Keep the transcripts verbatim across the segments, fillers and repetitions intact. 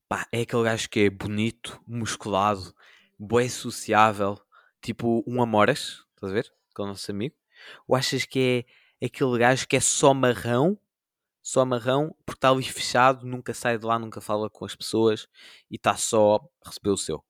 Pá, é aquele gajo que é bonito, musculado, bué sociável, tipo um Amoras, estás a ver? Aquele nosso amigo. Ou achas que é aquele gajo que é só marrão, só marrão, porque está ali fechado, nunca sai de lá, nunca fala com as pessoas e está só a receber o seu?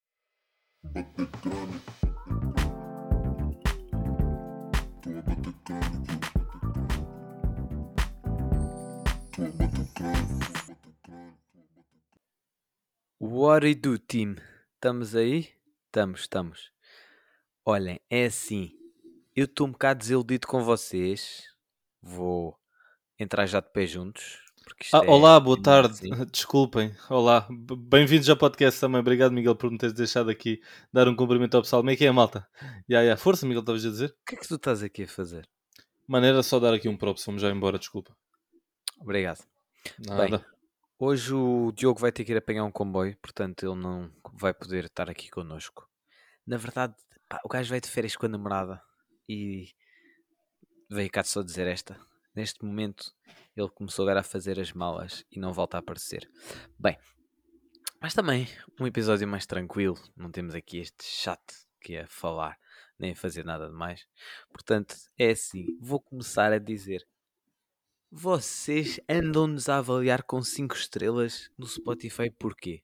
What do you do, team? Estamos aí? Estamos, estamos. Olhem, é assim. Eu estou um bocado desiludido com vocês. Vou entrar já de pé juntos, porque isto Ah, é, olá, é boa mesmo tarde. assim. Desculpem. Olá. B- Bem-vindos ao podcast também. Obrigado, Miguel, por me teres deixado aqui dar um cumprimento ao pessoal. Como é que é, malta? Ya, ya. Força, Miguel, estavas a dizer? O que é que tu estás aqui a fazer? Mano, era só dar aqui um props. Vamos já embora, desculpa. Obrigado. Bem, Nada. hoje o Diogo vai ter que ir apanhar um comboio, portanto ele não vai poder estar aqui connosco. Na verdade, pá, o gajo vai de férias com a namorada e veio cá só dizer esta. Neste momento ele começou agora a fazer as malas e não volta a aparecer. Bem, mas também um episódio mais tranquilo. Não temos aqui este chato que é falar nem a fazer nada de mais. Portanto, é assim. Vou começar a dizer. Vocês andam-nos a avaliar com cinco estrelas no Spotify porquê?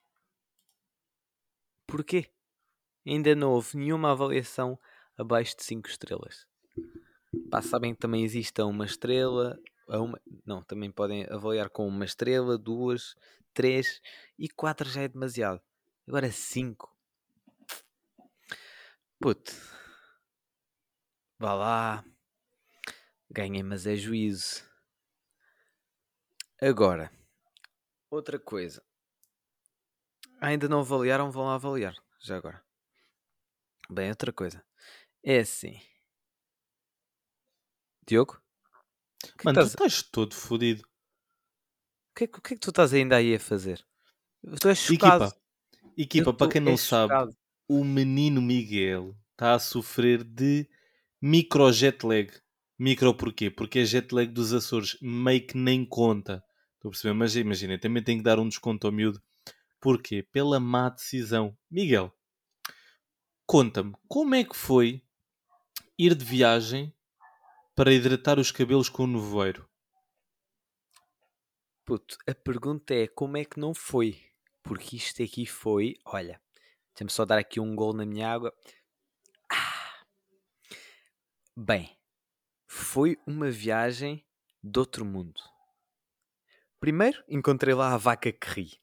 Porquê? Ainda não houve nenhuma avaliação abaixo de cinco estrelas. Pá, sabem que também existe a uma estrela, a uma... não, também podem avaliar com uma estrela, duas, três e quatro já é demasiado. Agora cinco. Puto, vá lá, ganhem, mas é juízo. Agora, outra coisa. Ainda não avaliaram, vão lá avaliar, já agora. Bem, outra coisa. É assim. Diogo? O que, é que Mano, tu estás... estás todo fodido. o que, é que- o que é que tu estás ainda aí a fazer? Tu és chocado. Equipa, Eu equipa, para estou quem é não sabe, chocado. o menino Miguel está a sofrer de micro jet lag. Micro porquê? Porque é jet lag dos Açores. Meio que nem conta. Estou a perceber? Mas imagina, também tenho que dar um desconto ao miúdo. Porquê? Pela má decisão. Miguel, conta-me, como é que foi ir de viagem para hidratar os cabelos com o nevoeiro? Puto, a pergunta é como é que não foi? Porque isto aqui foi, olha, deixa-me só dar aqui um gol na minha água. Ah, bem, foi uma viagem de outro mundo. Primeiro, encontrei lá a vaca que ri.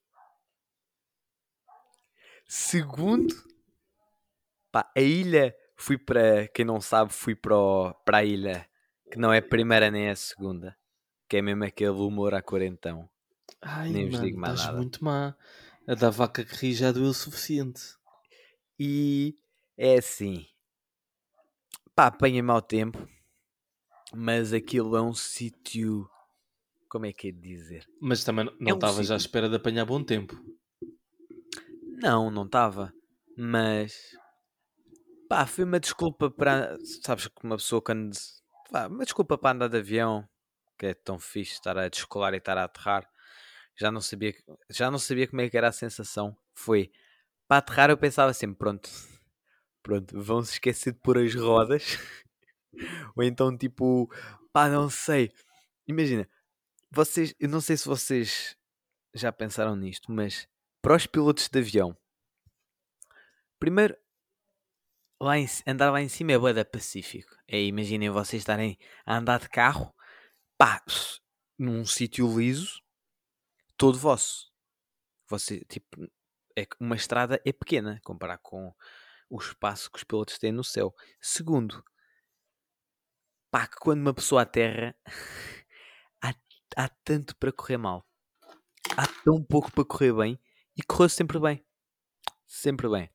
Segundo, pá, a ilha, fui para, quem não sabe, fui para, o- para a ilha, que não é a primeira nem a segunda, que é mesmo aquele humor a quarentão. Ai, Nem vos mano, digo mais estás nada. muito má. A da vaca que ri já doeu o suficiente. E é assim, pá, apanhei mau tempo, mas aquilo é um sítio, como é que é de dizer? Mas também É não um estava já à sítio, espera de apanhar bom tempo. não, não estava, mas pá, foi uma desculpa para, sabes que uma pessoa quando, pá, uma desculpa para andar de avião, que é tão fixe estar a descolar e estar a aterrar, já não sabia, já não sabia como é que era a sensação, foi, para aterrar eu pensava assim, pronto, pronto, vão se esquecer de pôr as rodas, ou então tipo, pá, não sei, imagina, vocês, eu não sei se vocês já pensaram nisto, mas para os pilotos de avião, primeiro, lá em, andar lá em cima é bué da pacífico. É, imaginem vocês estarem a andar de carro, pá, num sítio liso, todo vosso. Você, tipo, é que uma estrada é pequena, comparar com o espaço que os pilotos têm no céu. Segundo, pá, que quando uma pessoa aterra, há, há tanto para correr mal. Há tão pouco para correr bem e correu sempre bem. Sempre bem.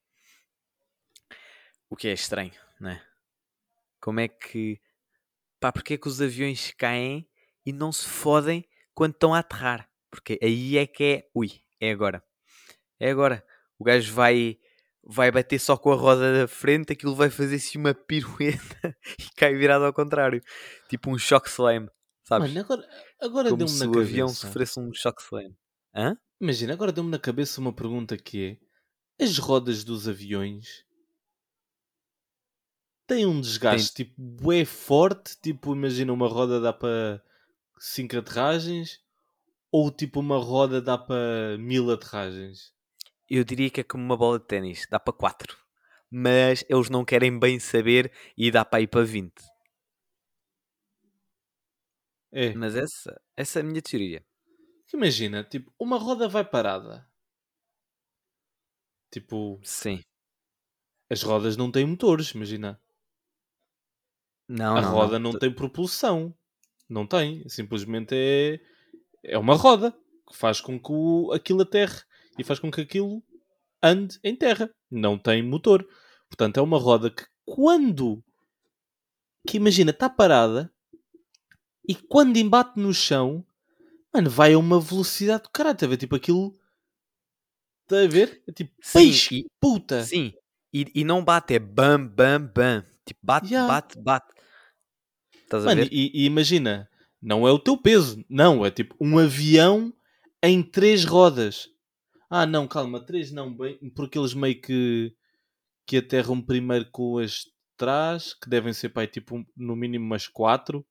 O que é estranho, não é? Como é que... Pá, porque é que os aviões caem e não se fodem quando estão a aterrar? Porque aí é que é... Ui, é agora. É agora. O gajo vai... Vai bater só com a roda da frente, aquilo vai fazer assim uma pirueta e cai virado ao contrário. Tipo um shock slam, Mano, sabes? agora, agora Como deu-me se na o avião cabeça. sofresse um shock slam. Hã? Imagina, agora deu-me na cabeça uma pergunta que é: as rodas dos aviões têm um Tem, desgaste tipo bué forte? Tipo, imagina, uma roda dá para cinco aterragens ou tipo uma roda dá para mil aterragens? eu diria que é como uma bola de ténis, dá para quatro. Mas eles não querem bem saber e dá para ir para vinte. É. Mas essa, essa é a minha teoria. Imagina, tipo, uma roda vai parada. Tipo, Sim. as rodas não têm motores, imagina. Não, A não, não. roda não tem propulsão. Não tem. Simplesmente é, é uma roda que faz com que o, aquilo aterre e faz com que aquilo ande em terra. Não tem motor. Portanto, é uma roda que quando... Que imagina, está parada e quando embate no chão, mano, vai a uma velocidade do caralho. Está a ver? Tipo aquilo... Está a ver? É tipo, Sim, peixe, e, puta. sim. E, e não bate, é bam, bam, bam. Tipo, bate, Yeah. bate, bate. Estás a Mano, ver? e, e imagina, não é o teu peso. Não, é tipo um avião em três rodas. Ah, não, calma, três não, bem, porque eles meio que, que aterram primeiro com as de trás, que devem ser, pai, tipo, um- no mínimo umas quatro,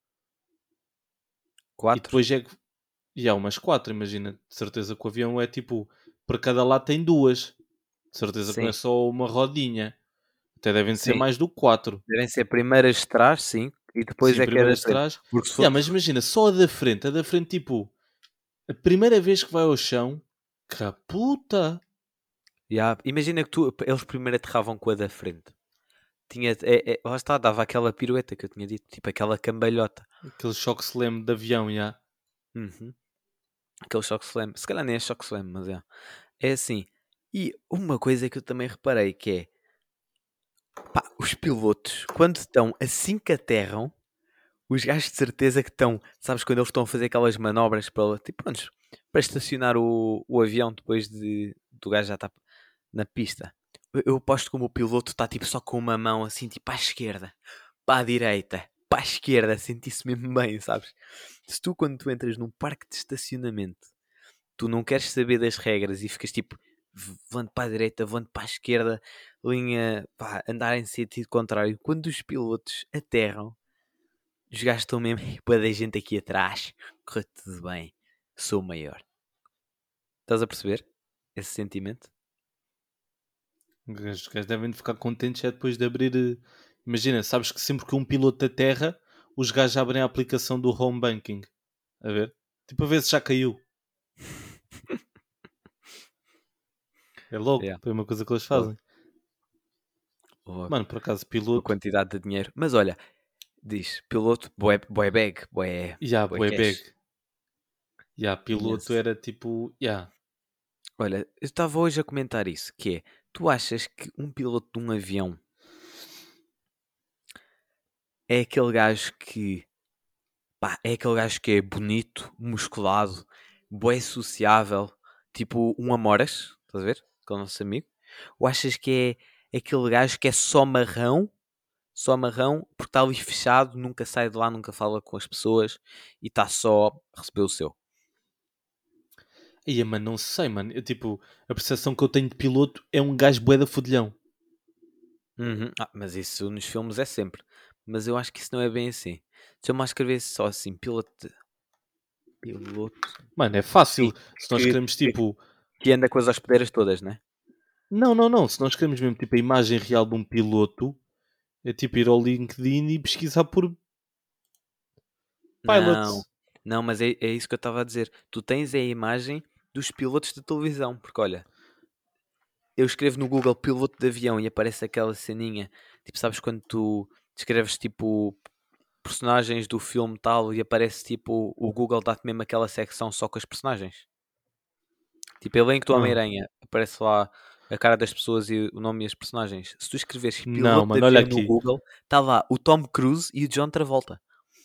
e Quatro. depois é que. E há umas quatro, imagina. De certeza que o avião é tipo, para cada lado tem duas. De certeza que não é Sim, só uma rodinha. Até devem ser sim. mais do que quatro. Devem ser primeiras de trás, sim. E depois Sim, é que é primeiro da as de frente. trás. Porque se for. Yeah, mas imagina, só a da frente. A da frente, tipo, a primeira vez que vai ao chão, que puta! Yeah, imagina que tu, eles primeiro aterravam com a da frente. Tinha, é, é, lá está, dava aquela pirueta que eu tinha dito, tipo aquela cambalhota. Aquele choque slam de avião, já. Uhum. Aquele choque slam. Se calhar nem é choque slam, mas é. É assim. E uma coisa que eu também reparei que é, pá, os pilotos, quando estão assim que aterram, os gajos de certeza que estão, sabes, quando eles estão a fazer aquelas manobras para, tipo, pronto, para estacionar o, o avião depois de do gajo já estar na pista. Eu, eu aposto como o piloto está tipo só com uma mão assim, tipo à esquerda, para a direita, para a esquerda, sentir-se mesmo bem, sabes? Se tu, quando tu entras num parque de estacionamento, tu não queres saber das regras e ficas tipo, voando para a direita, voando para a esquerda, linha, pá, andar em sentido contrário. Quando os pilotos aterram, os gajos estão mesmo para da gente aqui atrás, corre tudo bem, sou o maior. Estás a perceber esse sentimento? Os gajos os gajos devem de ficar contentes é depois de abrir. eh, Imagina, sabes que sempre que um piloto aterra, os gajos abrem a aplicação do home banking. A ver? Tipo, a ver se já caiu. É logo, Yeah. é uma coisa que eles Logo, fazem. logo. Mano, por acaso, A piloto. quantidade de dinheiro. Mas olha, diz, piloto, boé, boé bag, boé, Ya, boé bué bag. cash. Ya, piloto Imenso. era tipo. Ya. Olha, eu estava hoje a comentar isso, que é, tu achas que um piloto de um avião é aquele gajo que, pá, é aquele gajo que é bonito, musculado, bué sociável, tipo um Amoras, estás a ver? Aquele nosso amigo. Ou achas que é aquele gajo que é só marrão, só marrão, porque está ali fechado, nunca sai de lá, nunca fala com as pessoas e está só a receber o seu? Ia, mano, não sei, mano. Eu, tipo, a percepção que eu tenho de piloto é um gajo bué da fodilhão. Uhum. Ah, mas isso nos filmes é sempre. Mas eu acho que isso não é bem assim. Se eu mais escrever só assim, piloto, de- piloto, Mano, é sim, fácil. Se nós que, queremos, que, tipo. que anda com as hospedeiras todas, né? Não, não, não. Se nós queremos mesmo, tipo, a imagem real de um piloto, é tipo ir ao LinkedIn e pesquisar por Não, pilots. não, mas é, é isso que eu estava a dizer. Tu tens a imagem dos pilotos de televisão, porque olha, eu escrevo no Google piloto de avião e aparece aquela ceninha, tipo, sabes quando tu escreves tipo personagens do filme tal e aparece tipo o Google dá-te mesmo aquela secção só com as personagens? Tipo, elenco do Ah. Homem-Aranha, aparece lá a cara das pessoas e o nome e as personagens. Se tu escreveres Não, piloto de mano, olha avião no aqui. Google, está lá o Tom Cruise e o John Travolta.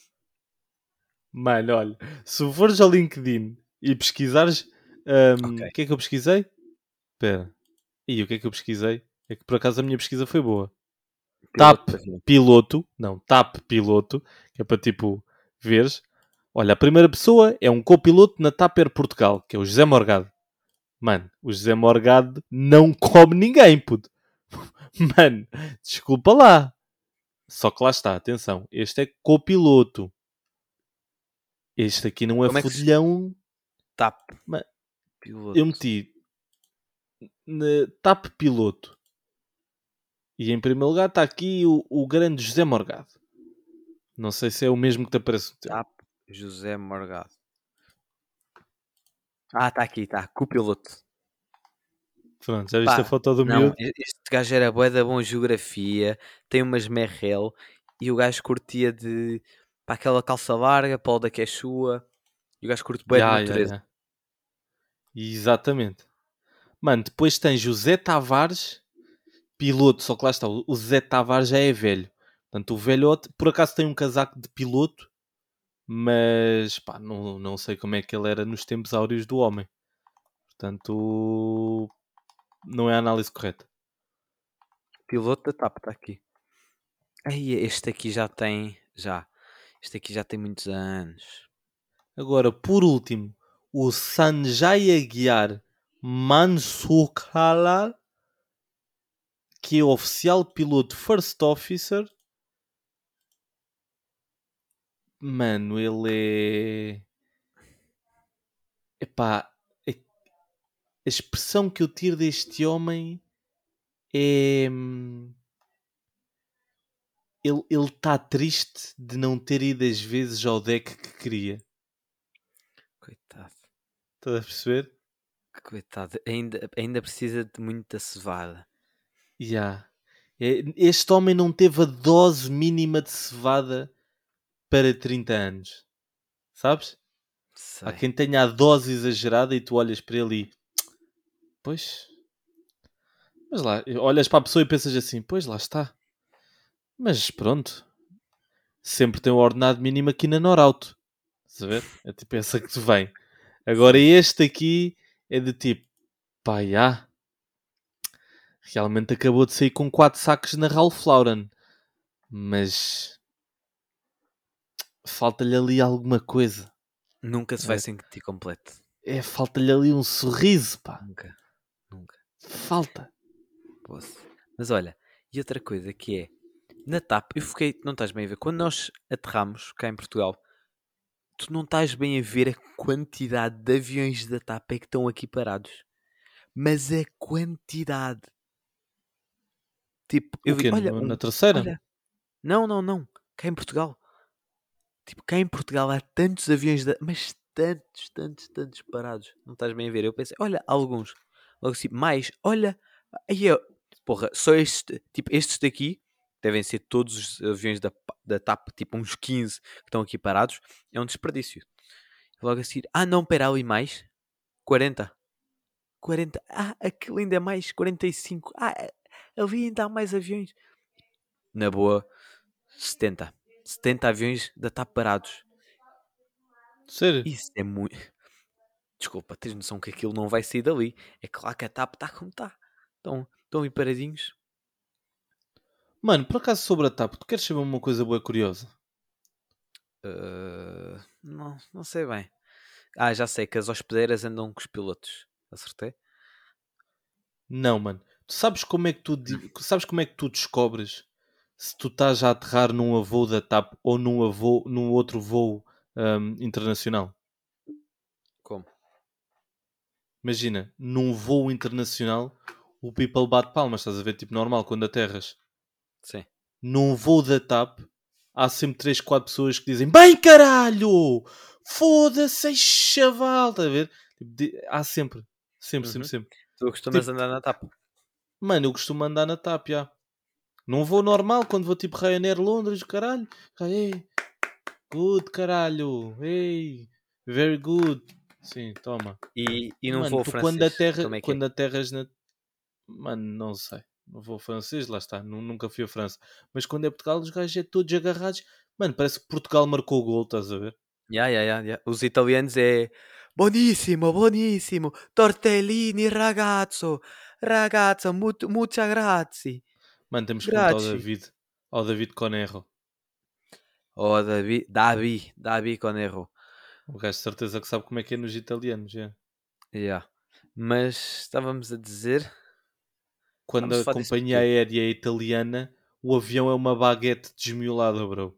Mano, olha. Se fores ao LinkedIn e pesquisares. Ok. hum, O que é que eu pesquisei? Espera. E o que é que eu pesquisei? É que por acaso a minha pesquisa foi boa. Piloto TAP de avião. piloto. Não, TAP piloto. Que é para tipo veres. Olha, a primeira pessoa é um copiloto na TAP Air Portugal, que é o José Morgado. Mano, o José Morgado não come ninguém, puto. Mano, desculpa lá. Só que lá está, atenção. Este é copiloto. Este aqui não é Como é que se... fodilhão. Tap. Mas Piloto. eu meti na TAP piloto. E em primeiro lugar está aqui o, o grande José Morgado. Não sei se é o mesmo que te aparece no teu. Tap José Morgado. Ah, está aqui, está. Copiloto. Pronto, já viste a Pá, foto do não, miúdo? este gajo era bué da bom geografia, tem umas merrel e o gajo curtia de para aquela calça larga, polo da Quechua, e o gajo curte bué de Ya, ya, natureza. ya. Exatamente. Mano, depois tem José Tavares, piloto, só que lá está, o o José Tavares já é velho. Portanto, o velhote, por acaso tem um casaco de piloto, mas pá, não, não sei como é que ele era nos tempos áureos do homem. Portanto, não é a análise correta. Piloto da TAP, está aqui. Aí, este aqui já tem, já, este aqui já tem muitos anos. Agora, por último, o Sanjay Aguiar Mansukhala, que é oficial piloto First Officer. Mano, ele é... Epá, a a expressão que eu tiro deste homem é... hum, Ele está triste de não ter ido as vezes ao deck que queria. Coitado, Estás a perceber? coitado, ainda, ainda precisa de muita cevada. Ya. É, Este homem não teve a dose mínima de cevada para trinta anos. Sabes? Há Sei. quem tenha a dose exagerada e tu olhas para ele e... Pois... Mas lá, olhas para a pessoa e pensas assim... Pois lá está. Mas pronto. Sempre tem o ordenado mínimo aqui na Norauto. Estás a ver? É tipo essa que te vem. Agora Sim. este aqui é de tipo... Pá, já... Realmente acabou de sair com quatro sacos na Ralph Lauren. Mas... Falta-lhe ali alguma coisa. Nunca se vai É, sentir completo. é falta-lhe ali um sorriso, pá. Nunca, nunca. Falta. Posso. Mas olha, e outra coisa que é, na TAP, eu fiquei, não estás bem a ver, quando nós aterramos cá em Portugal, tu não estás bem a ver a quantidade de aviões da TAP é que estão aqui parados. Mas a quantidade. Tipo, eu O vi, quê? olha, No- Na um, terceira? olha, não, não, não, cá em Portugal. Tipo, cá em Portugal há tantos aviões, da, mas tantos, tantos, tantos parados. Não estás bem a ver? Eu pensei, olha, alguns. Logo assim, mais, olha, aí eu, porra, só este, tipo, estes daqui, devem ser todos os aviões da, da TAP, tipo uns quinze que estão aqui parados, é um desperdício. Logo assim, ah não, pera, ali mais, quarenta. quarenta, ah, aquilo ainda é mais, quarenta e cinco. Ah, ali ainda há mais aviões. Na boa, setenta. setenta aviões da TAP parados. Sério? Isso é muito. Desculpa, tens noção que aquilo não vai sair dali. É claro que a TAP está como está. Estão, estão aí paradinhos. Mano, por acaso sobre a TAP, tu queres saber uma coisa boa curiosa? Uh, não, não sei bem. Ah, já sei que as hospedeiras andam com os pilotos. Acertei? Não, mano. Tu sabes como é que tu, di- sabes como é que tu descobres se tu estás a aterrar num voo da TAP ou num, voo, num outro voo hum, internacional? Como? Imagina, num voo internacional, o people bate palmas, estás a ver? Tipo normal, quando aterras. Sim. Num voo da TAP, há sempre três quatro pessoas que dizem: Bem caralho! Foda-se, ei, chaval! Estás a ver? Tipo, di- há sempre. Sempre, sempre, Uhum. sempre. Tu costumas Tipo, andar na TAP? mano, eu costumo andar na TAP, já. Não vou normal, quando vou tipo Ryanair Londres, caralho. Ei, good, caralho. Ei, very good. Sim, toma. E, e não Mano, voo tu quando, francês? aterra, Como é que é? quando aterras na... Mano, não sei. Não vou francês, lá está. Nu- Nunca fui a França. Mas quando é Portugal, os gajos é todos agarrados. Mano, parece que Portugal marcou o gol, estás a ver? Ya, ya, ya, ya. Os italianos é buonissimo, buonissimo, tortellini ragazzo, ragazzo, mut, mucha grazie, Mano, temos que perguntar ao grazie. David. Ao David Conerro. Oh, Davi, Davi, Davi Conero. O gajo de certeza que sabe como é que é nos italianos, já. Yeah. Mas estávamos a dizer... Quando Estávamos a a falar disto companhia porquê? aérea é italiana, o avião é uma baguete desmiolada, bro.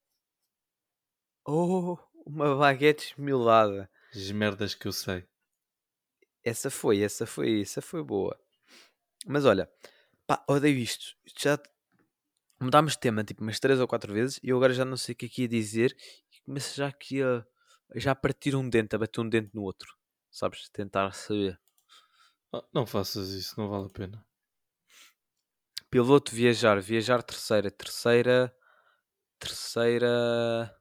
Oh, uma baguete esmiolada. As merdas que eu sei. Essa foi, essa foi, essa foi boa. Mas olha, pá, odeio isto. Isto já mudámos de tema tipo umas três ou quatro vezes e eu agora já não sei o que é que ia dizer e começo já aqui a, a já partir um dente, a bater um dente no outro. Sabes? Tentar saber. Ah, não faças isso, não vale a pena. Piloto viajar, viajar terceira, terceira, terceira.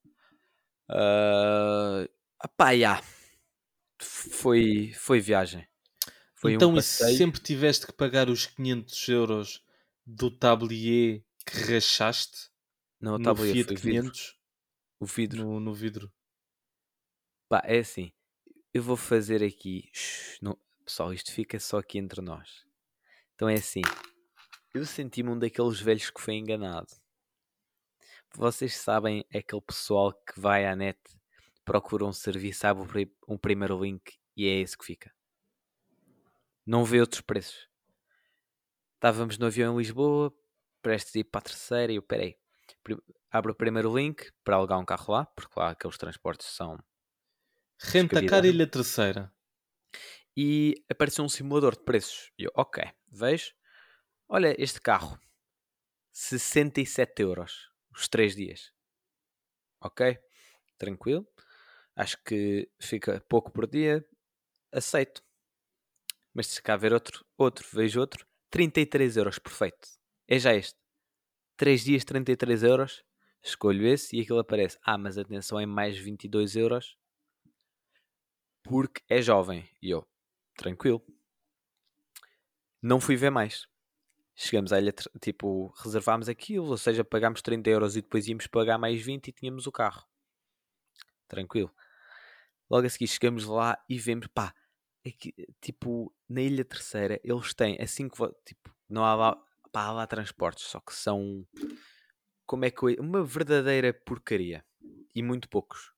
Uh, pá, já. Foi, foi viagem. Foi um Então, e passeio. sempre tiveste que pagar os quinhentos euros do tablier que rachaste Não, o no tabuleiro Fiat foi vidro. quinhentos O vidro. no, no vidro? Pá, é assim. Eu vou fazer aqui. Shhh, não, pessoal, isto fica só aqui entre nós. Então é assim. Eu senti-me um daqueles velhos que foi enganado. Vocês sabem aquele pessoal que vai à net, procura um serviço, abre o pri- um primeiro link e é esse que fica. Não vê outros preços. Estávamos no avião em Lisboa, prestes a ir para a terceira e eu, peraí, pri- abro o primeiro link para alugar um carro lá, porque lá aqueles transportes são Renta-car descabidados. Ilha Terceira. E apareceu um simulador de preços. E eu, ok, vejo. Olha, este carro, sessenta e sete euros, os três dias. Ok, tranquilo. Acho que fica pouco por dia, aceito. Mas se cá ver outro, outro, vejo outro, trinta e três euros, perfeito. É já este. três dias, trinta e três euros. Escolho esse e aquilo aparece. Ah, mas atenção, é mais vinte e dois euros porque é jovem. E eu, tranquilo. Não fui ver mais. Chegamos à ilha, tipo, reservámos aquilo, ou seja, pagámos trinta euros e depois íamos pagar mais vinte e tínhamos o carro. Tranquilo. Logo a seguir chegamos lá e vemos, pá, aqui, tipo, na Ilha Terceira, eles têm, assim que, vo- tipo, não há lá, pá, há lá transportes, só que são, como é que eu, uma verdadeira porcaria. E muito poucos.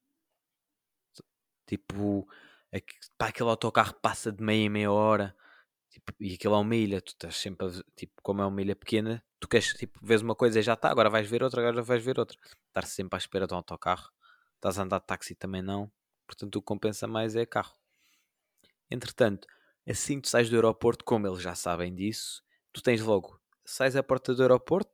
Tipo, aqui, pá, aquele autocarro passa de meia em meia hora, tipo, e aquilo é uma ilha, tu estás sempre, a, tipo, como é uma ilha pequena, tu queres, tipo, vês uma coisa e já está, agora vais ver outra, agora vais ver outra. Estar sempre à espera de um autocarro, estás a andar de táxi também não, portanto o que compensa mais é carro. Entretanto, assim que tu sais do aeroporto, como eles já sabem disso, tu tens logo, sais à porta do aeroporto,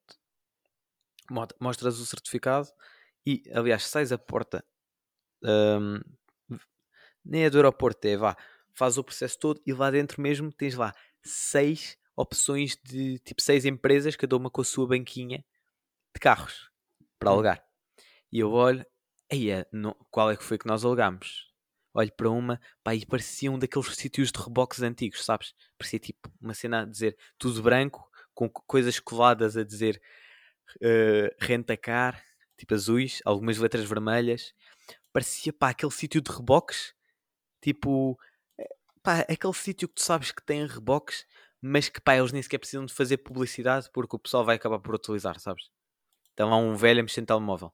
mostras o certificado e, aliás, sais à porta, hum, nem é do aeroporto, é vá, faz o processo todo e lá dentro mesmo tens lá seis opções de, tipo, seis empresas, cada uma com a sua banquinha de carros para Hum. alugar. E eu olho, aí qual é que foi que nós alugámos? Olho para uma, pá, e parecia um daqueles sítios de reboques antigos, sabes? Parecia tipo uma cena a dizer tudo branco, com coisas coladas a dizer uh, renta-car, tipo azuis, algumas letras vermelhas. Parecia, pá, aquele sítio de reboques, tipo, eh, pá, aquele sítio que tu sabes que tem reboques, mas que, pá, eles nem sequer precisam de fazer publicidade porque o pessoal vai acabar por utilizar, sabes? Então lá um velho a mexer no telemóvel.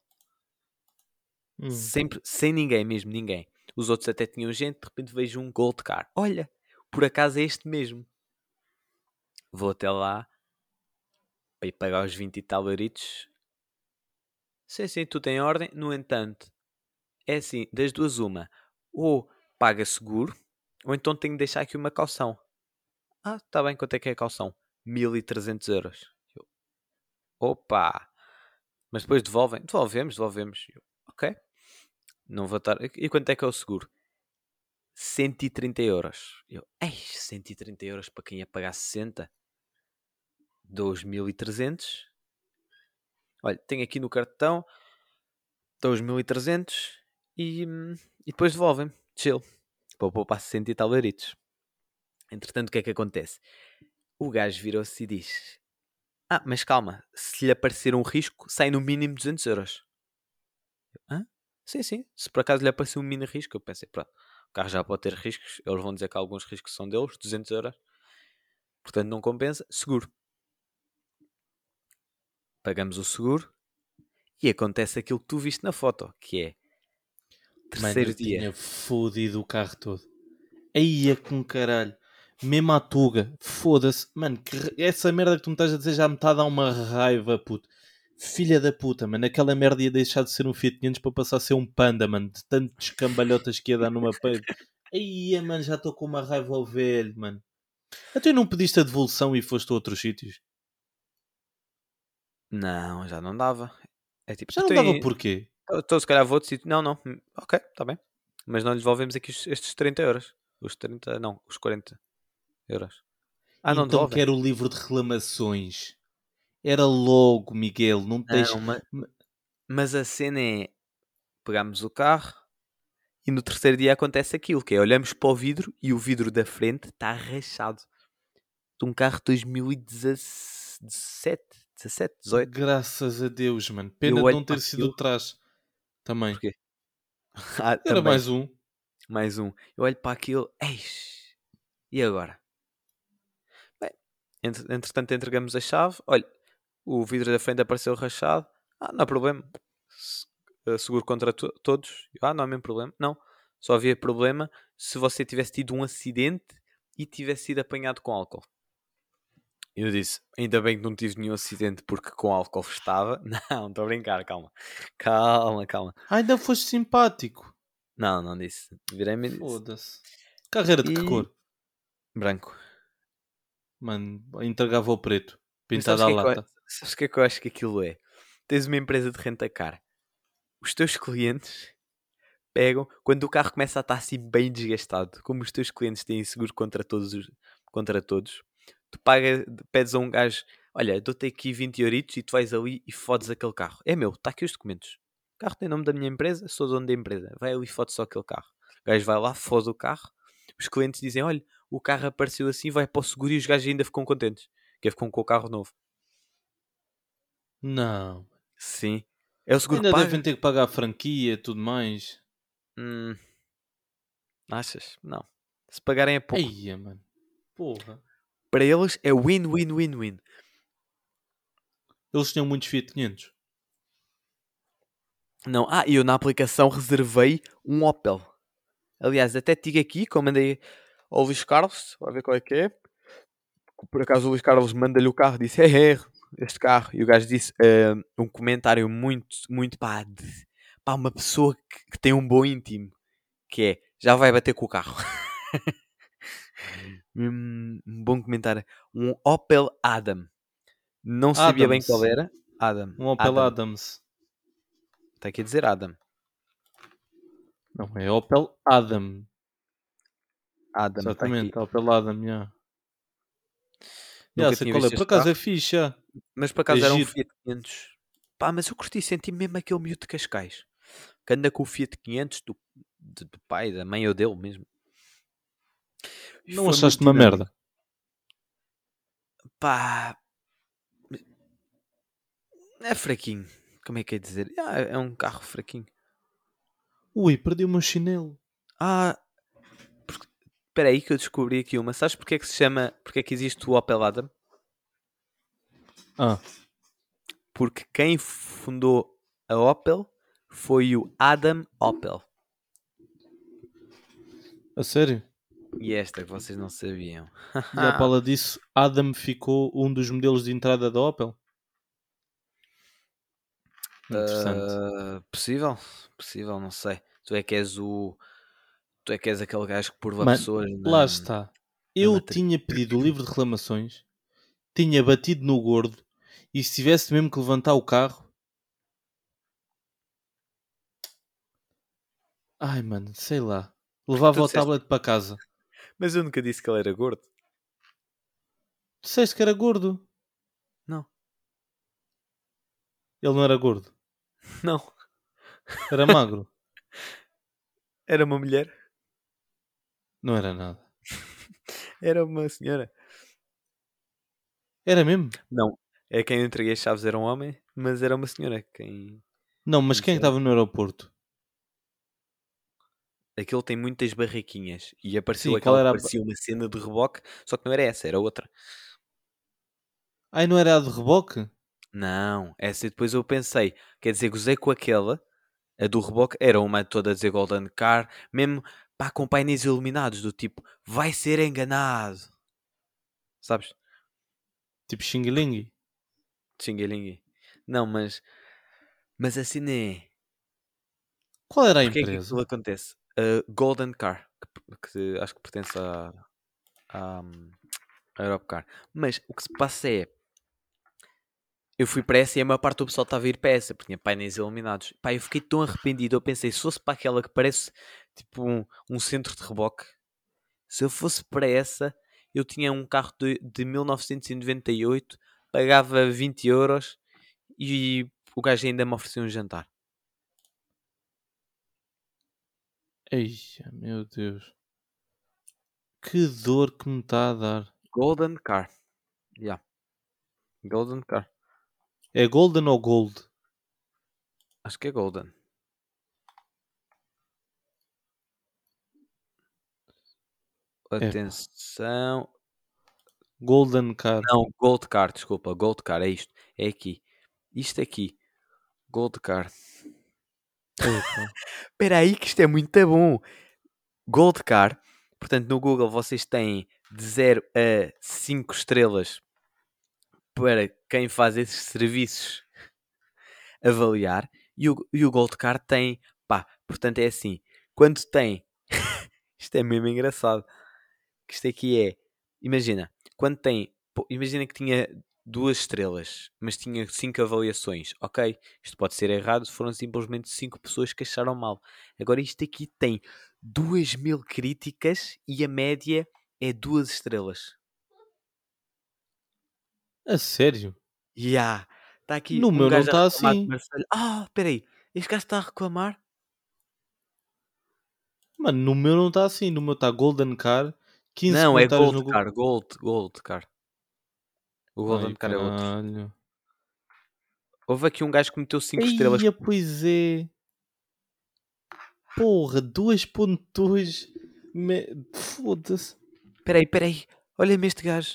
Hum. Sempre, sem ninguém mesmo, ninguém. Os outros até tinham gente, de repente vejo um Gold Car. Olha, por acaso é este mesmo. Vou até lá para ir pagar os vinte e tal euritos. Sim, sim, tudo em ordem. No entanto, é assim, das duas uma. Ou paga seguro, ou então tenho de deixar aqui uma caução. Ah, está bem, quanto é que é a caução? mil e trezentos euros. Eu, opa! Mas depois devolvem. Devolvemos, devolvemos. Eu, ok. Não vou estar... E quanto é que é o seguro? cento e trinta euros. Eu, ei, cento e trinta euros para quem ia pagar sessenta? dois mil e trezentos. Olha, tenho aqui no cartão dois mil e trezentos e, hum, e depois devolvem-me. Chill. Para poupar sessenta e tal euritos. Entretanto, o que é que acontece? O gajo virou-se e diz: Ah, mas calma, se lhe aparecer um risco, sai no mínimo duzentos euros. Hã? Sim, sim. Se por acaso lhe aparecer um mini risco, eu pensei, pronto, o carro já pode ter riscos, eles vão dizer que alguns riscos são deles, duzentos euros. Portanto, não compensa. Seguro. Pagamos o seguro e acontece aquilo que tu viste na foto, que é Mano, eu terceiro dia. tinha fodido o carro todo. Aí é com caralho. Mesmo à tuga. Foda-se. Mano, que ra- essa merda que tu me estás a dizer já me está a dar uma raiva, puto. Filha da puta, mano. Aquela merda ia deixar de ser um Fiat quinhentos para passar a ser um Panda, mano. De tantos cambalhotas que ia dar numa peida. Aí, mano, já estou com uma raiva ao velho, mano. Até não pediste a devolução e foste a outros sítios? Não, já não dava. É tipo, Já não então, dava e- porquê? então se calhar vou outro sítio. Não, não. hum, Ok, está bem. Mas não lhe devolvemos aqui os- estes trinta euros. Os trinta, não, os quarenta euros. Ah, não Então devolvem? quero o livro de reclamações. Era logo, Miguel. Não tens... Não, ma- mas a cena é, pegámos o carro e no terceiro dia acontece aquilo, que é, olhamos para o vidro e o vidro da frente está rachado. De um carro de dois mil e dezassete, dezassete, dezoito. Graças a Deus, mano. E eu Pena de olho não para ter sido o aquilo. trás. Também. Porquê? Ah, Era também. mais um. Mais um. Eu olho para aquilo. Eish, e agora? Bem, entre- entretanto entregamos a chave. Olha, o vidro da frente apareceu rachado. Ah, não há problema. Se- eh, Seguro contra to- todos. Eu, Ah, não há mesmo problema. Não. Só havia problema se você tivesse tido um acidente e tivesse sido apanhado com álcool. Eu disse, ainda bem que não tive nenhum acidente porque com álcool estava. Não, estou a brincar, calma. Calma, calma. Ah, ainda foste simpático. Não, não disse. Virei-me e disse. Foda-se. Carreira de que E cor? branco. Mano, entregava o preto. Mas sabes Pintado o à que é que eu, lata. sabes o que é que eu acho que aquilo é? Tens uma empresa de rentacar. Os teus clientes pegam, quando o carro começa a estar assim bem desgastado, como os teus clientes têm seguro contra todos, os- contra todos, tu paga, pedes a um gajo, olha, dou-te aqui vinte euritos e tu vais ali e fodes aquele carro. É meu, está aqui os documentos. O carro tem nome da minha empresa, sou dono da empresa. Vai ali e fode só aquele carro. O gajo vai lá, fode o carro. Os clientes dizem, olha, o carro apareceu assim, vai para o seguro e os gajos ainda ficam contentes. Que ficam com o carro novo. Não. Sim. É o seguro que Ainda devem paga? ter que pagar a franquia e tudo mais. Hum, achas? Não. Se pagarem é pouco. Eia, mano. Porra. Para eles é win-win-win-win. Eles tinham muitos Fiat quinhentos. Não, ah, e eu na aplicação reservei um Opel. Aliás, até te digo aqui que eu mandei ao Luís Carlos, vai ver qual é que é. Por acaso o Luís Carlos manda-lhe o carro, disse, é, é, este carro. E o gajo disse eh, um comentário muito, muito pá, de, pá, uma pessoa que, que tem um bom íntimo, que é, já vai bater com o carro. um, um bom comentário. Um Opel Adam. Não sabia bem qual Adams. era. Adam. Um Opel Adam. Adams. Está aqui a dizer Adam. Não, é Opel Adam. Adam, está aqui. Exatamente, Opel Adam, já. Já Nunca sei tinha qual é. visto Por este acaso carro. é fixe, já. Mas por É acaso era um giro. Fiat quinhentos. Pá, mas eu curti, senti mesmo aquele miúdo de Cascais. Que anda com o Fiat quinhentos do, de- do pai, da mãe ou dele mesmo. E Não foi muito achaste uma dinâmico. merda? Pá, é fraquinho. Como é que é dizer? Ah, é um carro fraquinho. Ui, perdi o meu chinelo. Ah, espera aí que eu descobri aqui uma. Sabes porque é que se chama, porque é que existe o Opel Adam? Ah, Porque quem fundou a Opel foi o Adam Opel. a sério? E esta que vocês não sabiam. E à pala disso, Adam ficou um dos modelos de entrada da Opel? Interessante. Ah, possível, possível, não sei. Tu é que és o. Tu é que és aquele gajo que purva Mano, pessoas lá na, está. na Eu matrícula. tinha pedido o livro de reclamações, tinha batido no gordo, e se tivesse mesmo que levantar o carro... Ai, mano, sei lá. Tu Levava o disseste, tablet para casa. mas eu nunca disse que ele era gordo. Disseste que era gordo. Não, Ele não era gordo. não. Era magro. Era uma mulher. Não era nada. Era uma senhora. Era mesmo? Não. É quem eu entreguei as chaves era um homem, mas era uma senhora. Quem, Não, mas quem quem é que disseram. estava no aeroporto? Aquilo tem muitas barraquinhas. E apareceu Sim, qual aquela que era a... ba- parecia uma cena de reboque, só que não era essa, era outra. Ai, não era a de reboque? Não, essa depois eu pensei, quer dizer, gozei com aquela, a do reboque, era uma toda a dizer Golden Car, mesmo, pá, com painéis iluminados, do tipo, vai ser enganado. Sabes? Tipo Xing-Ling. Xinguelingue. Não, mas, mas a cena é, Qual era a porque é que aquilo empresa? acontece? A Golden Car, que, que acho que pertence à, à, à Europcar. Mas o que se passa é, eu fui para essa e a maior parte do pessoal estava a ir para essa, porque tinha painéis iluminados. Pá, eu fiquei tão arrependido. Eu pensei, se fosse para aquela que parece tipo um, um centro de reboque, se eu fosse para essa, eu tinha um carro de, de mil novecentos e noventa e oito, pagava vinte euros e o gajo ainda me ofereceu um jantar. Eia, meu Deus. Que dor que me está a dar. Golden Car. Yeah. Golden Car. É Golden ou Gold? Acho que é Golden. Epá. Atenção. Golden Car. Não, Gold Car, desculpa. Gold Car, é isto. É aqui. Isto aqui. Gold Car. Epá. Espera aí que isto é muito bom. Gold Car. Portanto, no Google vocês têm de zero a cinco estrelas para quem faz esses serviços avaliar. E o, e o Gold Car tem, pá, portanto é assim. Quando tem, isto é mesmo engraçado. Que isto aqui é, imagina, quando tem, pô, imagina que tinha duas estrelas, mas tinha cinco avaliações, ok? Isto pode ser errado, foram simplesmente cinco pessoas que acharam mal. Agora isto aqui tem duas mil críticas e a média é duas estrelas. A sério? E há, está aqui No um meu não gajo a está reclamar de assim. Marselha. Ah, espera aí, este gajo está a reclamar? Mano, no meu não está assim. No meu está Golden Car. quinze Não, é comentários Gold no Google. Car, Gold, Gold Car. O Ai, Golden Car é outro. caralho. Houve aqui um gajo que meteu cinco estrelas. Eia, pois é. Porra, dois ponto dois. Me... Foda-se. Espera aí, espera aí, olha-me este gajo.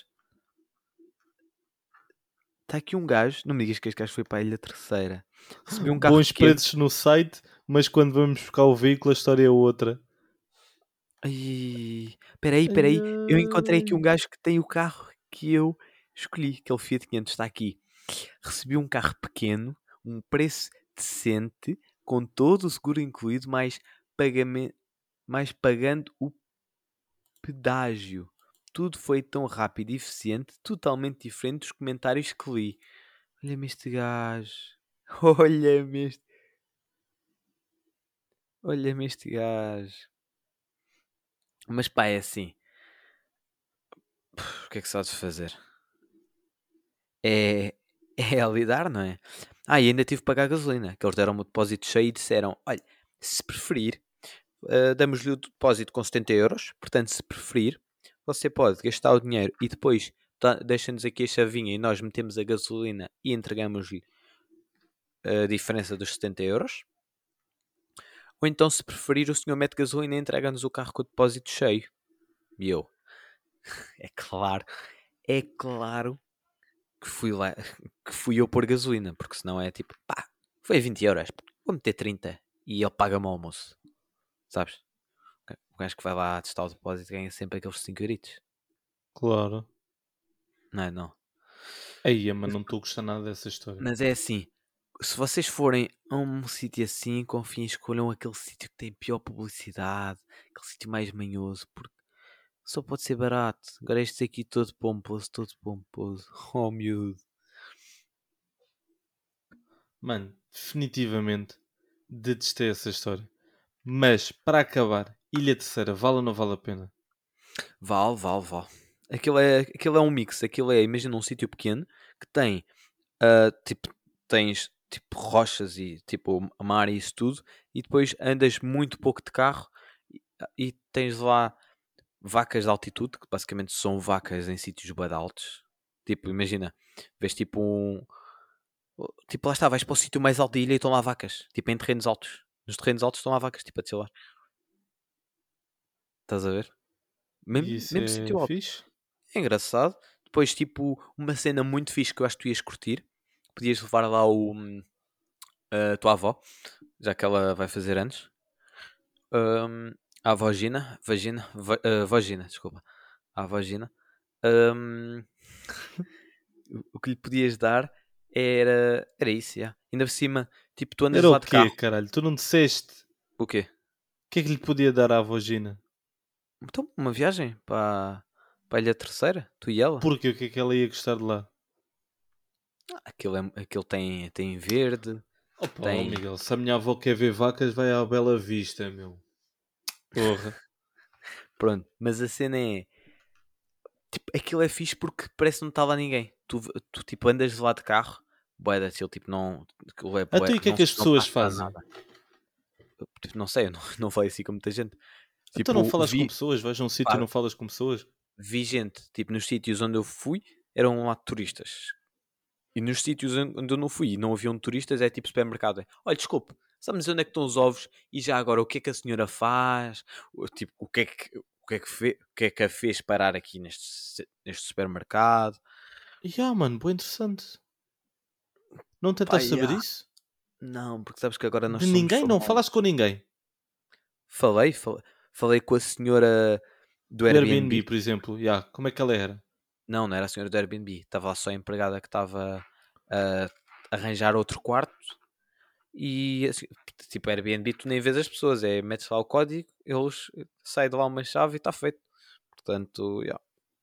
Está aqui um gajo, não me digas que este gajo foi para a Ilha Terceira. Recebi um carro Bons pequeno. preços no site, mas quando vamos buscar o veículo a história é outra. Ai, espera aí, espera Ai, aí. Eu encontrei aqui ai. um gajo que tem o carro que eu escolhi. Aquele Fiat quinhentos está aqui. Recebi um carro pequeno, um preço decente, com todo o seguro incluído, mais, pagamento, mais pagando o pedágio. Tudo foi tão rápido e eficiente, totalmente diferente dos comentários que li. Olha-me este gajo. Olha-me este. Olha-me este gajo. Mas pá, é assim. O que é que se há de fazer? É, é a lidar, não é? Ah, e ainda tive que pagar gasolina. Que eles deram-me o depósito cheio e disseram: olha, se preferir, uh, damos-lhe o depósito com setenta euros. Portanto, se preferir, você pode gastar o dinheiro e depois tá, deixa-nos aqui a chavinha e nós metemos a gasolina e entregamos-lhe a diferença dos setenta euros. Ou então, se preferir, o senhor mete gasolina e entrega-nos o carro com o depósito cheio. E eu, é claro, é claro que fui lá, que fui eu pôr gasolina, porque senão é tipo, pá, foi vinte euros, vou meter trinta e ele paga-me o almoço, sabes? O gajo que vai lá testar o depósito ganha sempre aqueles cinco euritos. Claro. Não é, não. Aí, mas não estou a gostar nada dessa história. Mas é assim, se vocês forem a um sítio assim, confiem, escolham aquele sítio que tem pior publicidade, aquele sítio mais manhoso, porque só pode ser barato. Agora este aqui todo pomposo, todo pomposo. Oh, miúdo. Mano, definitivamente detestei essa história. Mas, para acabar, Ilha Terceira, vale ou não vale a pena? Vale, vale, vale. Aquilo é, aquilo é um mix. Aquilo é, imagina um sítio pequeno que tem, ah, tipo, tens tipo rochas e tipo mar e isso tudo, e depois andas muito pouco de carro e, e tens lá vacas de altitude, que basicamente são vacas em sítios bué de altos. Tipo, imagina, vês tipo um. Tipo, lá está, vais para o sítio mais alto da ilha e estão lá vacas. Tipo, em terrenos altos. Nos terrenos altos estão lá vacas, tipo, a descer. Estás a ver? E Mesmo, isso mesmo é sítio alto. fixe? É engraçado. Depois, tipo, uma cena muito fixe que eu acho que tu ias curtir. Podias levar lá o, hum, a tua avó, já que ela vai fazer anos. Hum, À vagina, vagina, va- ah, vagina, desculpa. À vagina. Hum, o o que lhe podias dar era, era isso, já. Ainda por cima, tipo, tu andas Era o lá de quê, carro. caralho? Tu não disseste? O quê? O que é que lhe podia dar à vagina? Então, uma viagem para, para a Ilha Terceira, tu e ela. Porque o que é que ela ia gostar de lá? Aquilo, é, aquilo tem, tem verde, Opa, ó tem. Miguel, se a minha avó quer ver vacas, vai à Bela Vista, meu. Porra. Pronto, mas a cena é. Tipo, aquilo é fixe porque parece que não está lá ninguém. Tu, tu tipo, andas de lá de carro, bué da chill, tipo, não. Aquilo é bué, Então e o que é não, que as não pessoas passa fazem? nada. Tipo, não sei, eu não, não falei assim com muita gente. Então não Tipo, falas com vi, pessoas? Vais a um sítio e pá, não falas com pessoas? vi gente, tipo, nos sítios onde eu fui, eram lá turistas. E nos sítios on- onde eu não fui e não haviam turistas, é tipo supermercado. É, olha, desculpe, sabes onde é que estão os ovos? E já agora, o que é que a senhora faz? O, tipo, o que é que, o que é que, fe, o que é que a fez parar aqui neste, se- neste supermercado? E ah, mano, boa interessante. Não Pá, tentaste saber yeah. isso? Não, porque sabes que agora nós De somos ninguém? Não famosos. falaste com ninguém? Falei, falei, falei com a senhora do Do Airbnb, Airbnb. por exemplo. Ya, como é que ela era? Não, não era a senhora do Airbnb. Estava lá só a empregada que estava a arranjar outro quarto. E assim, tipo, Airbnb, tu nem vês as pessoas, é metes lá o código, eles saem de lá uma chave e está feito. Portanto, yeah.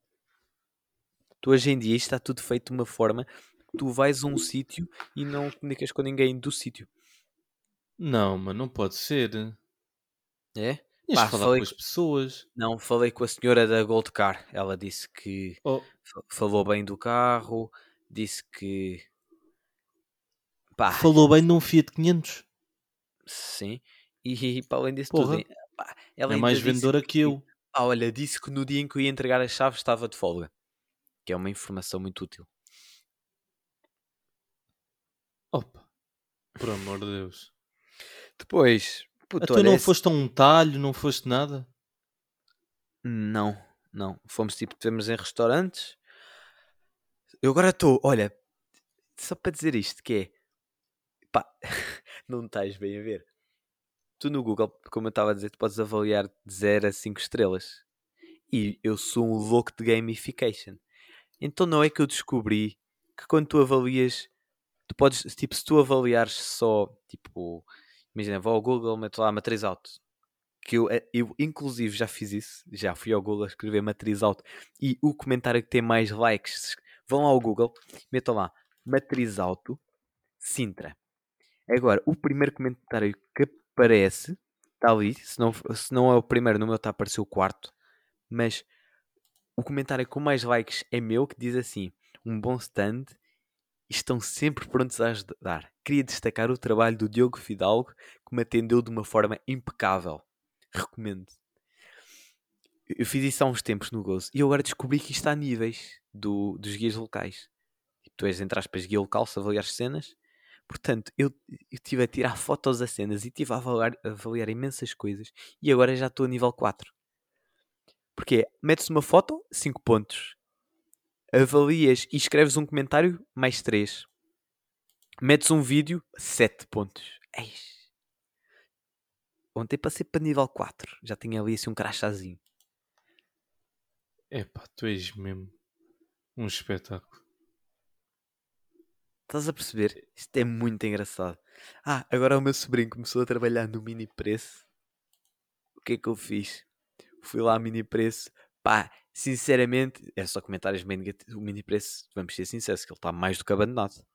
Tu hoje em dia isto está tudo feito de uma forma que tu vais a um sítio e não comunicas com ninguém do sítio. Não, mano, não pode ser. É? Tinhas de Pá, falar com falei, as pessoas. não, falei com a senhora da Gold Car. Ela disse que Oh, fa- falou bem do carro, disse que pá, falou bem de um Fiat quinhentos. sim. E para além disso tudo, Porra, hein, pá, ela é ainda mais disse vendedora que que, eu. ah, olha, disse que no dia em que eu ia entregar as chaves estava de folga. Que é uma informação muito útil. Opa, por amor de Deus. Depois, Ah, puto, tu olha, não esse... foste a um talho, não foste nada? Não, não. Fomos tipo, tivemos em restaurantes. Eu agora estou, olha, só para dizer isto, que é, pá, não estás bem a ver. Tu no Google, como eu estava a dizer, tu podes avaliar de zero a cinco estrelas. E eu sou um louco de gamification. Então não é que eu descobri que quando tu avalias, tu podes, tipo, se tu avaliares só, tipo, imagina, vou ao Google, meto lá matriz alto. Que eu, eh, eu inclusive já fiz isso, já fui ao Google escrever matriz alto e o comentário que tem mais likes, vão lá ao Google, metam lá matriz alto Sintra. Agora, o primeiro comentário que aparece está ali, se não, se não é o primeiro, no meu está a aparecer o quarto, mas o comentário com mais likes é meu, que diz assim: um bom stand e estão sempre prontos a ajudar. Queria destacar o trabalho do Diogo Fidalgo, que me atendeu de uma forma impecável. Recomendo. Eu fiz isso há uns tempos no Gozo e eu agora descobri que isto há níveis do, dos guias locais. Tipo, tu és, entre aspas, guia local se avaliar cenas. Portanto, eu estive a tirar fotos a cenas e estive a avaliar, a avaliar imensas coisas e agora já estou a nível quatro. Porque metes uma foto, cinco pontos. Avalias e escreves um comentário, mais três. Metes um vídeo, sete pontos. Eis. Ontem passei para nível quatro. Já tinha ali assim um crachazinho. Epá, tu és mesmo um espetáculo. Estás a perceber? Isto é muito engraçado. Ah, agora o meu sobrinho começou a trabalhar no mini preço. O que é que eu fiz? Fui lá ao mini preço. Pá, sinceramente, é só comentários bem negativos. O mini preço, vamos ser sinceros, que ele está mais do que abandonado.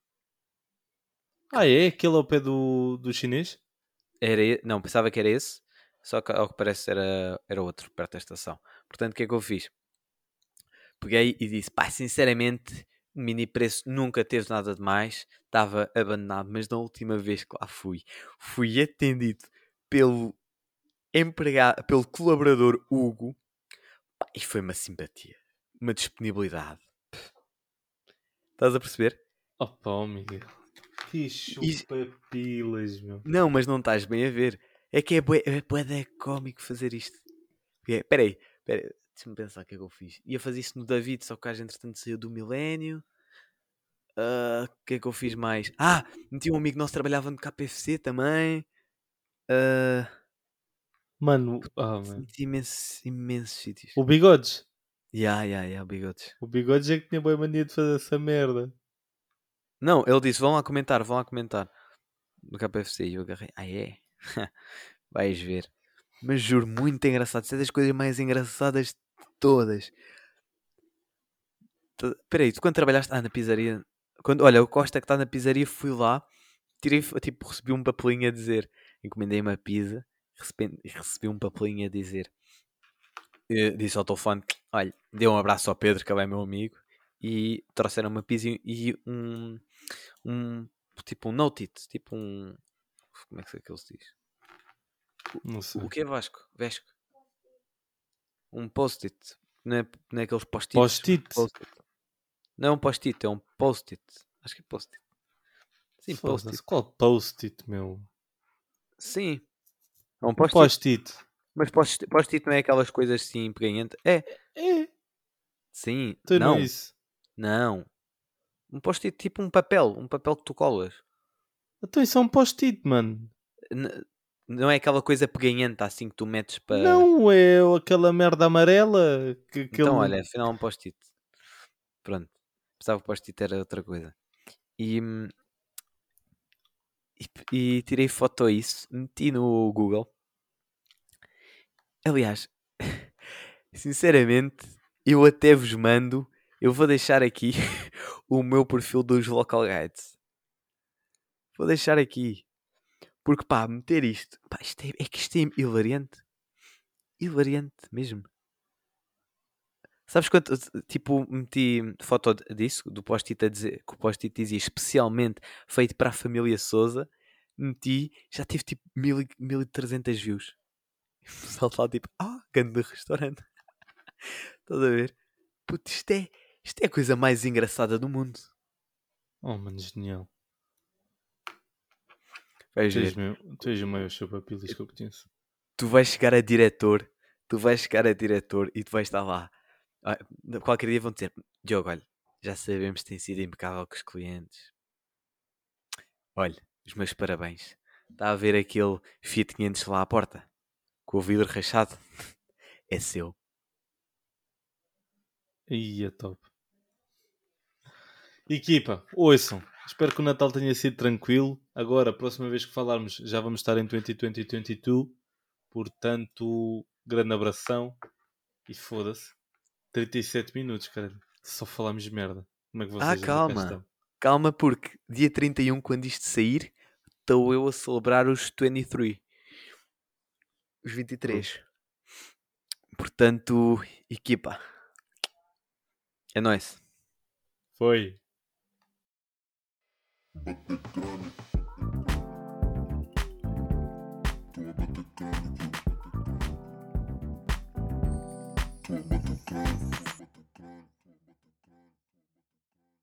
Ah, é? Aquele ao pé do, do chinês? Era, e- não, pensava que era esse, só que ao que parece era, era outro, perto da estação. Portanto, o que é que eu fiz? Peguei e disse, pá, sinceramente, o mini preço nunca teve nada de mais, estava abandonado, mas na última vez que lá fui, fui atendido pelo empregado, pelo colaborador Hugo, pá, e foi uma simpatia, uma disponibilidade. Estás a perceber? Opa, oh Miguel. Que E- chupapilas, meu. não, mas não estás bem a ver. É que é bué, é bué da cómico fazer isto. É, peraí, peraí, deixa-me pensar o que é que eu fiz. Ia fazer isso no David, só que o gajo entretanto saiu do milénio. Ah, o que é que eu fiz mais? Ah, meti um amigo nosso que trabalhava no K P F C também. Ah, Mano, ah, mano. Senti imensos, imensos sítios. O Bigodes. Ya, ya, ya, bigodes. O Bigodes é que tinha boa mania de fazer essa merda. Não, ele disse, vão lá comentar, vão lá comentar. No K P F C. E eu agarrei, ah é? Vais ver. Mas juro, muito engraçado. Isso é das coisas mais engraçadas de todas. Tu- Peraí, tu quando trabalhaste ah, na pizzaria... Quando, olha, o Costa que está na pizzaria, fui lá, tirei, tipo, recebi um papelinho a dizer, encomendei uma pizza, recebi, recebi um papelinho a dizer, eh, disse ao telefone, olha, dei um abraço ao Pedro, que é meu amigo, e trouxeram uma pizza e e um, um, tipo um note-it, tipo um, como é que é que ele se diz? Não sei. O que é Vasco? Vesco? Um post-it, não é, não é aqueles post-its? Post-it. Post-it. Não é um post-it, é um post-it, acho que é post-it. Sim, post-it. Foda-se. Qual post-it, meu? Sim, é um Um post-it. post-it. Mas post- post-it não é aquelas coisas assim peganhentas? É, É. sim, Tu não é não, isso. não. Um post-it tipo um papel, um papel que tu colas. Então isso é um post-it, mano. N- não é aquela coisa peganhenta assim que tu metes para... Não é aquela merda amarela. Que aquele... Então olha, afinal é um post-it. Pronto, pensava que o post-it era outra coisa. E, hum, e, e tirei foto a isso, meti no Google. Aliás, sinceramente, eu até vos mando, eu vou deixar aqui o meu perfil dos Local Guides. Vou deixar aqui. Porque pá, meter isto, pá, isto é, é que isto é hilariante. Hilariante mesmo. Sabes quanto, tipo, meti foto disso, do post-it a dizer, que o post-it dizia especialmente feito para a família Souza. Meti, já teve tipo mil e trezentas views. O pessoal está tipo, ah, grande restaurante. Estás a ver? Puto, isto é, isto é a coisa mais engraçada do mundo. Oh, mano, genial. Vais Tu és, ver. meu, tu és o maior chupa-pilas que eu conheço. Tu vais chegar a diretor, tu vais chegar a diretor e tu vais estar lá. Ah, qualquer dia vão dizer, Diogo, olha, já sabemos que tem sido impecável com os clientes. Olha, os meus parabéns. Está a ver aquele Fiat quinhentos lá à porta? Com o vidro rachado? É seu. Aí é top. Equipa, ouçam. Espero que o Natal tenha sido tranquilo. Agora, a próxima vez que falarmos, já vamos estar em dois mil e vinte e dois. Portanto, grande abração. E foda-se. trinta e sete minutos, cara. Só falámos merda. Como é que Ah, vocês ainda cá calma. estão? Calma porque dia trinta e um, quando isto sair, estou eu a celebrar os vinte e três. Os vinte e três. Portanto, equipa. É nóis. Foi. Toma do crânio.